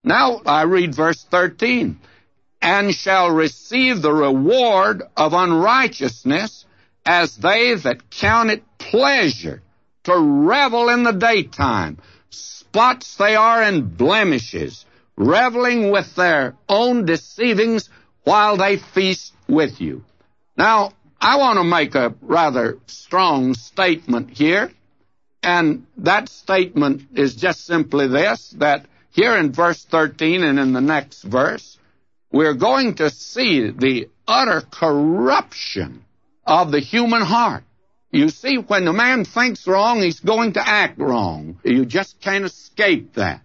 Now I read verse 13. And shall receive the reward of unrighteousness as they that count it pleasure to revel in the daytime. Spots they are in blemishes, reveling with their own deceivings while they feast with you. Now, I want to make a rather strong statement here, and that statement is just simply this, that here in verse 13 and in the next verse, we're going to see the utter corruption of the human heart. You see, when the man thinks wrong, he's going to act wrong. You just can't escape that.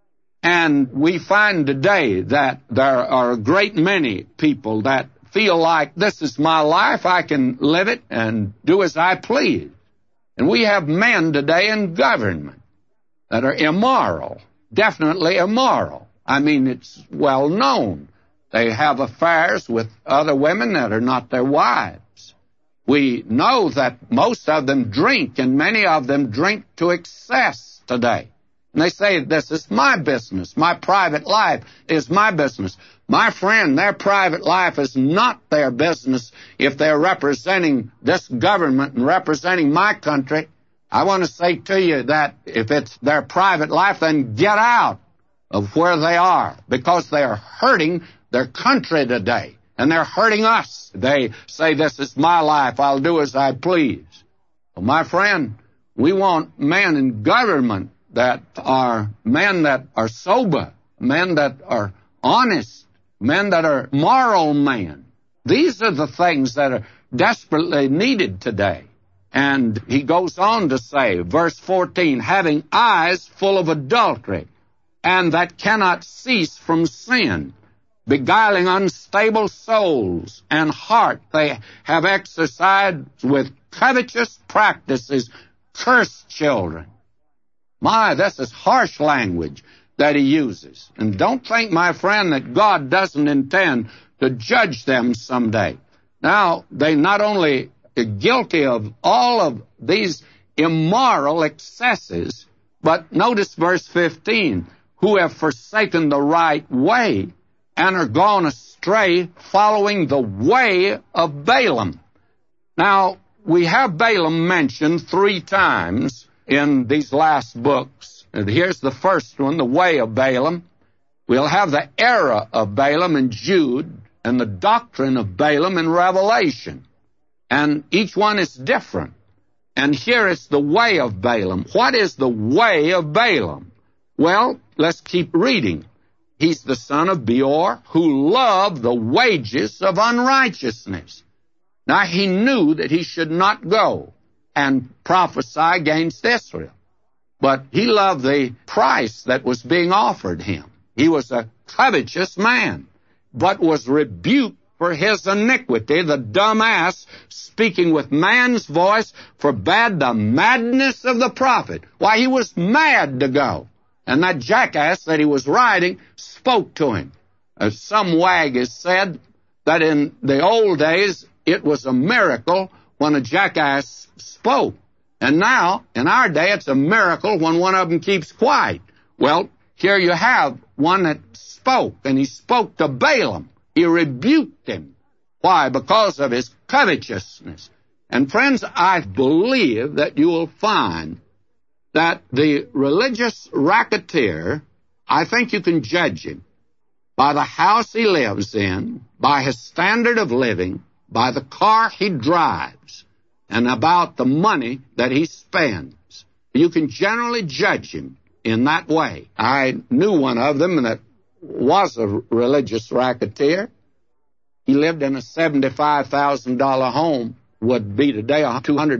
And we find today that there are a great many people that feel like this is my life, I can live it and do as I please. And we have men today in government that are immoral, definitely immoral. I mean, it's well known. They have affairs with other women that are not their wives. We know that most of them drink, and many of them drink to excess today. And they say, this is my business. My private life is my business. My friend, their private life is not their business if they're representing this government and representing my country. I want to say to you that if it's their private life, then get out of where they are, because they are hurting their country today, and they're hurting us. They say, this is my life, I'll do as I please. Well, my friend, we want men in government that are men that are sober, men that are honest, men that are moral men. These are the things that are desperately needed today. And he goes on to say, verse 14, having eyes full of adultery, and that cannot cease from sin, beguiling unstable souls, and heart they have exercised with covetous practices, cursed children. My, this is harsh language that he uses. And don't think, my friend, that God doesn't intend to judge them someday. Now, they not only are guilty of all of these immoral excesses, but notice verse 15, who have forsaken the right way and are gone astray, following the way of Balaam. Now, we have Balaam mentioned 3 times in these last books. And here's the first one, the way of Balaam. We'll have the error of Balaam in Jude, and the doctrine of Balaam in Revelation. And each one is different. And here is the way of Balaam. What is the way of Balaam? Well, let's keep reading. He's the son of Beor, who loved the wages of unrighteousness. Now, he knew that he should not go and prophesy against Israel, but he loved the price that was being offered him. He was a covetous man, but was rebuked for his iniquity. The dumb ass, speaking with man's voice, forbade the madness of the prophet. Why, he was mad to go. And that jackass that he was riding spoke to him. As some wag has said, that in the old days, it was a miracle when a jackass spoke. And now, in our day, it's a miracle when one of them keeps quiet. Well, here you have one that spoke, and he spoke to Balaam. He rebuked him. Why? Because of his covetousness. And friends, I believe that you will find that the religious racketeer, I think you can judge him by the house he lives in, by his standard of living, by the car he drives, and about the money that he spends. You can generally judge him in that way. I knew one of them that was a religious racketeer. He lived in a $75,000 home, would be today a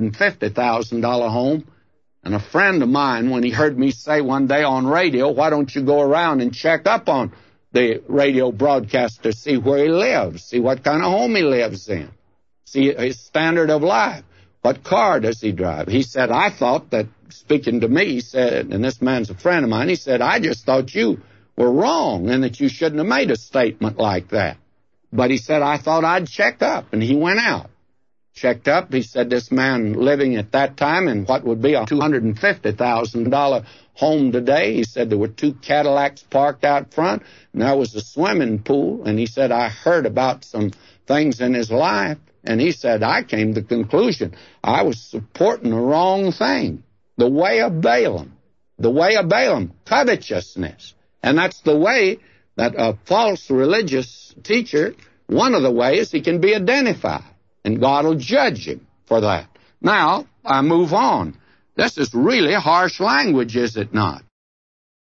$250,000 home. And a friend of mine, when he heard me say one day on radio, why don't you go around and check up on the radio broadcaster, see where he lives, see what kind of home he lives in, see his standard of life, what car does he drive? He said, I thought that, speaking to me, he said, and this man's a friend of mine, he said, I just thought you were wrong and that you shouldn't have made a statement like that. But he said, I thought I'd check up, and he went out. Checked up, he said this man living at that time in what would be a $250,000 home today. He said there were 2 Cadillacs parked out front, and there was a swimming pool. And he said, I heard about some things in his life. And he said, I came to the conclusion I was supporting the wrong thing. The way of Balaam. The way of Balaam, covetousness. And that's the way that a false religious teacher, one of the ways he can be identified. And God will judge him for that. Now, I move on. This is really harsh language, is it not?